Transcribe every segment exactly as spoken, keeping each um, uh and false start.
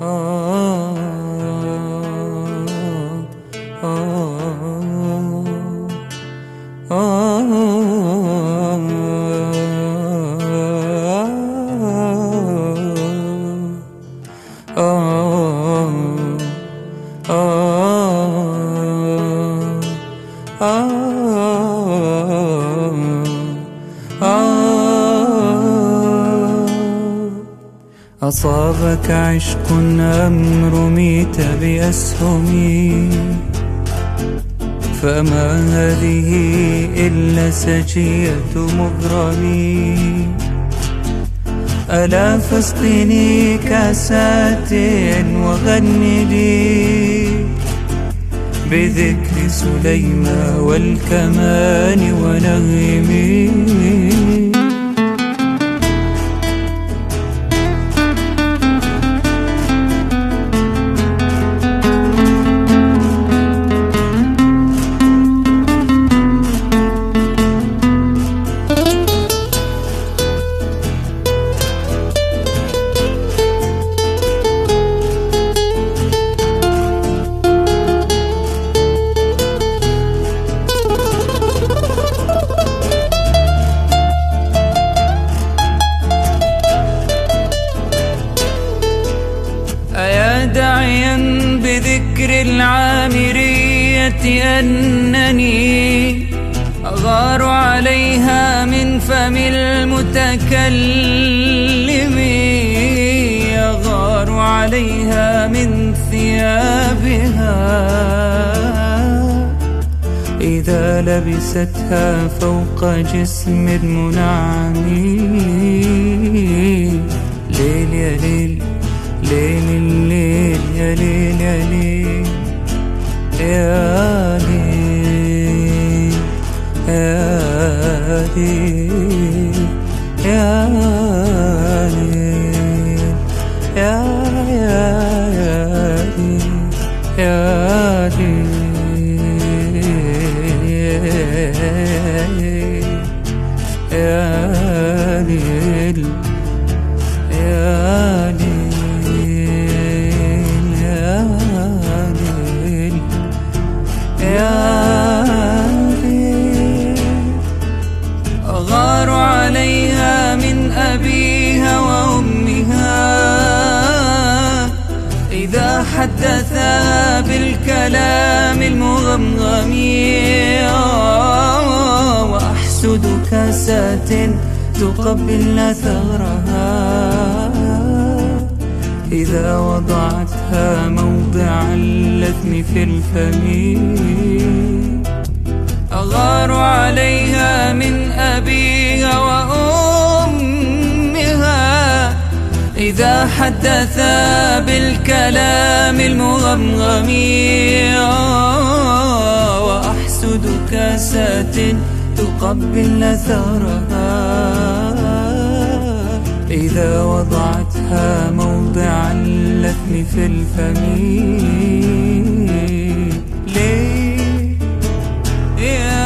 أصابك عشق أم رميت بأسهم، فما هذه إلا سجية مغرمي. ألا فاسقني كاسات وغني لي بذكر سليمان والكمان ونغمي. داعيا بذكر العامرية أنني أغار عليها من فم المتكلم، أغار عليها من ثيابها إذا لبستها فوق جسم منعم. ليل يا ليل ليل الليل يا ليل يا ليل يا ليل يا ليل يا ليل يا يا يا ليل يا ليل يا ليل أغار عليها من أبيها وأمها إذا حدثا بالكلام المغمغم، وأحسد كاسات تقبلن ثغرها إذا وضعتها موضع اللثم في الفم. أغار عليها من أبيها وأمها إذا حدثا بالكلام المغمغم، وأحسد كاسات تقبلن ثغرها إذا وضعتها موضع اللثم في الفم. ليه يا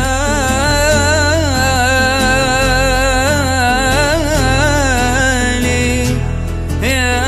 ليه يا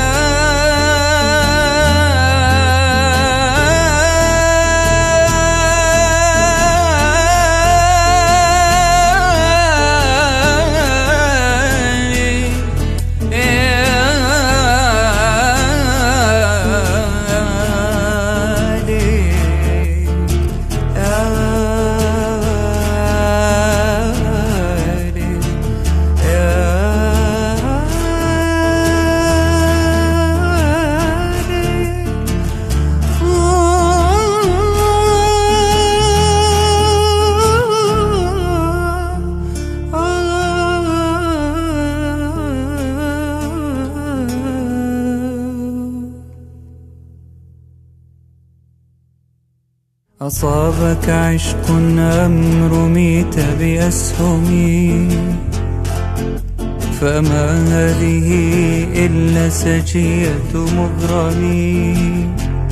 أصابك عشق أم رميت بأسهم، فما هذه إلا سجية مغرمي.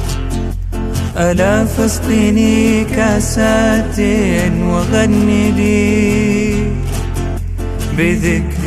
ألا فاسقني كاسات وغني لي بذكر